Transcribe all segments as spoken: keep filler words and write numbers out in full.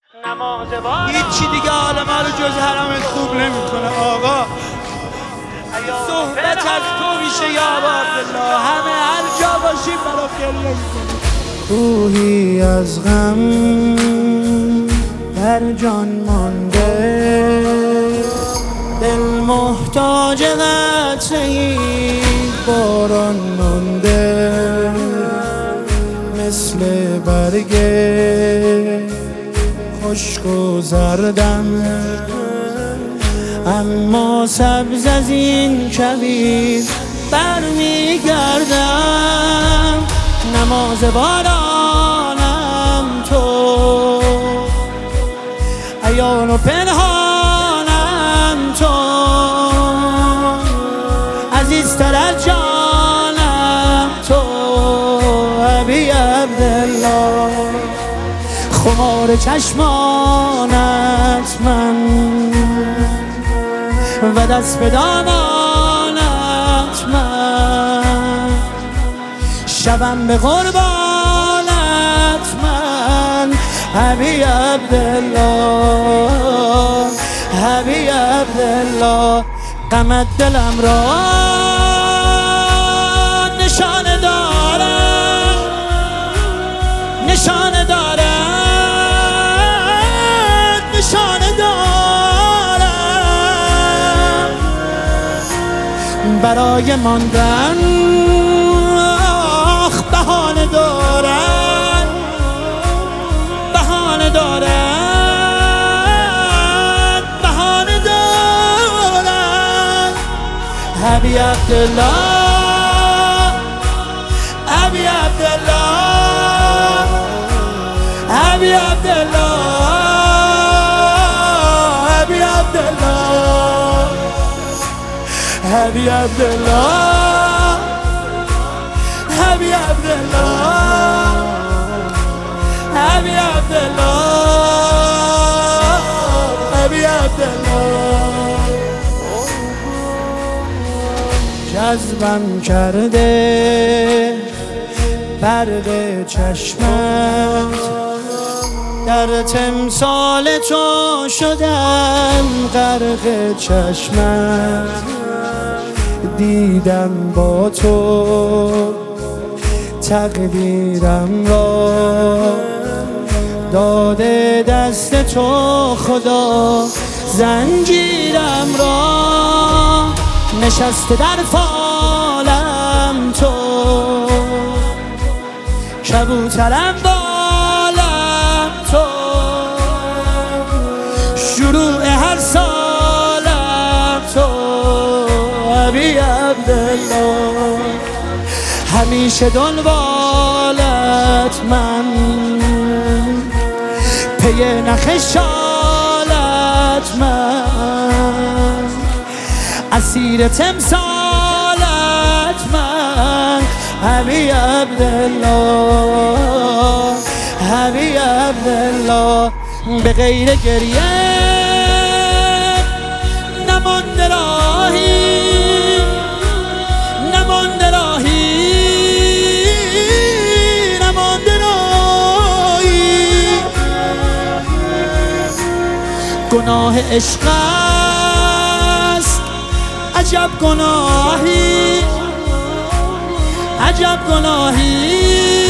هیچی دیگه حال ما رو جز حرمت خوب نمیکنه آقا. صحبت از تو میشه یا عبدالله، همه هر جا باشیم برا گریه میکنیم. روحی از غم بر جان مانده، دل محتاج قطره‌ای باران مانده، مثل برگ خشک و زردم، اما سبز از این کویر برمیگردم. نماز بارانم تو، عیان و پنهانم تو، عزیزتر از جانم تو. ابی عبدالله خمار چشمانت من و دست به دامانت من، شبم به قربانت من. ابی عبدالله ابی عبدالله غمت دلم را نشانه دارم، نشانه دارد، نشانه دارم برای ماندن. آخ بهانه دارن، بهانه دارن، بهانه دارن. ابی عبدالله ابی عبدالله ابی عبدالله ابی عبدالله ابی عبدالله ابی عبدالله ابی عبدالله ابی عبدالله جذبم کرده برق چشمت، در تمثال تو شدم غرق چشمت. دیدم با تو تقدیرم را، داده دست تو خدا زنجیرم را. نشسته در فالم تو، کبوترم بالم تو، شروع هر سالم تو. ابی عبدالله همیشه دنبالت من، پی نخ شالت من، اسیر تمثالت من. ابی عبدالله ابی عبدالله به غیر گریه نمانده راهی، نمانده راهی، نمانده راهی. گناه عشق است عجب گناهی، عجب گناهی،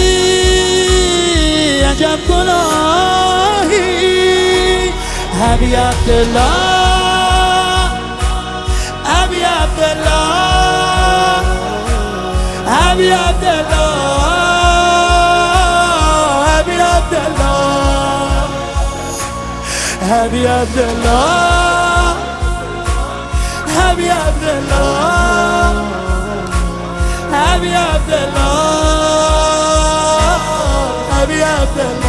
عجب گناهی. ابی عبدالله ابی عبدالله ابی عبدالله ابی عبدالله ابی عبدالله ابی عبدالله ابی عبدالله ابی عبدالله